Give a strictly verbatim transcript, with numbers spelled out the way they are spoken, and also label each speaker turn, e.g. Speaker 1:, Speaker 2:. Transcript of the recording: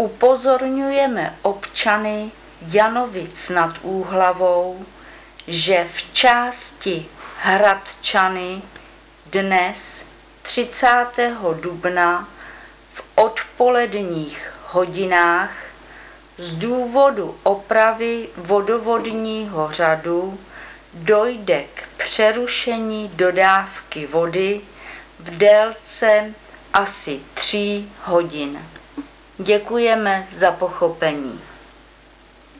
Speaker 1: Upozorňujeme občany Janovic nad Úhlavou, že v části Hradčany dnes třicátého dubna v odpoledních hodinách z důvodu opravy vodovodního řadu dojde k přerušení dodávky vody v délce asi tří hodin. Děkujeme za pochopení.